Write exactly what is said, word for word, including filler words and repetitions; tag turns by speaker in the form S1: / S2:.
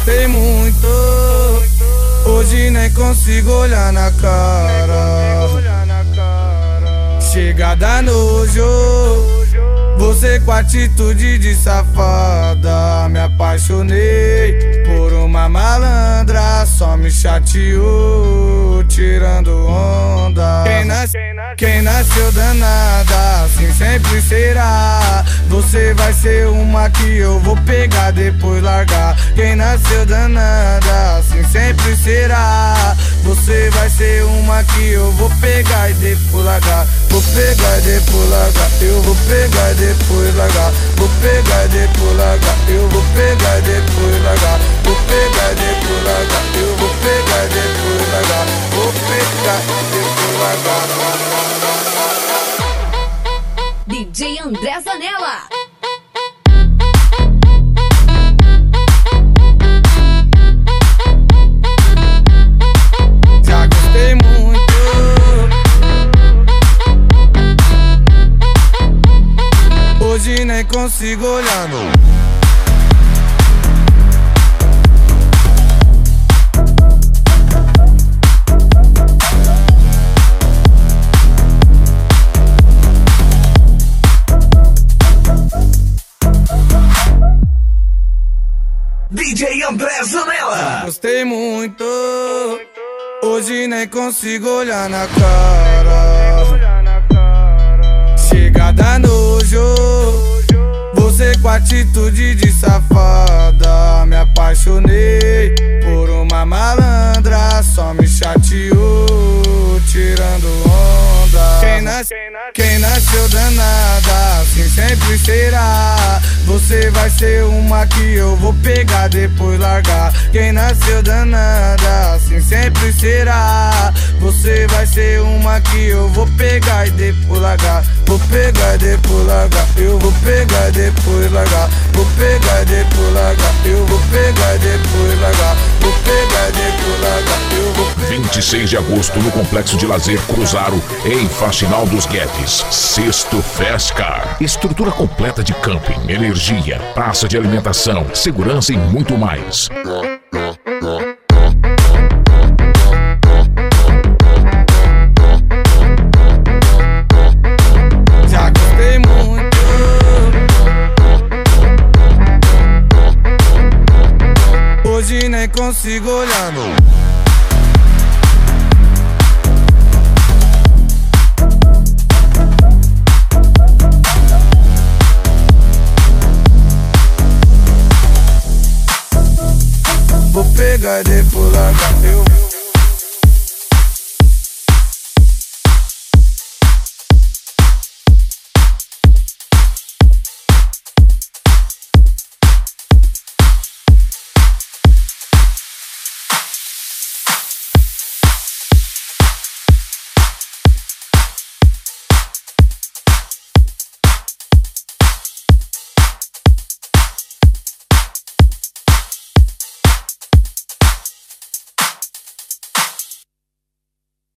S1: gostei muito, hoje nem consigo olhar na cara. Chega da nojo, você com atitude de safada. Me apaixonei por uma malandra, só me chateou, tirando onda. Quem, nas... Quem nasceu danada, assim sempre será. Você vai ser uma que eu vou pegar, depois largar. Quem nasceu danada, assim sempre será. Você vai ser uma que eu vou pegar e depois largar. Vou pegar e depois largar. Eu vou pegar e depois largar. Vou pegar e depois largar. Eu vou pegar e depois largar. Vou pegar e depois largar. Eu vou pegar e depois largar. Vou pegar e depois largar.
S2: D J André Zanella.
S1: Já gostei muito, hoje nem consigo olhar no...
S3: D J André Zanella.
S1: Gostei muito, hoje nem consigo olhar na cara. Chega da nojo, você com atitude de safada. Me apaixonei por uma malandra, só me chateou, tirando onda. Quem, nas... Quem nasceu danada, assim sempre será. Você vai ser uma que eu vou pegar, depois largar. Quem nasceu danada, assim sempre será. Você vai ser uma que eu vou pegar e depois largar. Vou pegar e depois largar. Eu vou pegar e depois largar. Vou pegar e depois largar. Eu vou pegar e depois largar. Vou pegar e depois largar. Eu vou pegar...
S4: vinte e seis de agosto no Complexo de Lazer Cruzaro, em Faxinal dos Guedes. Sexto Festcar. Estrutura completa de camping, energia, praça de alimentação, segurança e muito mais.
S1: Já gostei muito, hoje nem consigo olhar no... Vou pegar e depois largar. Eu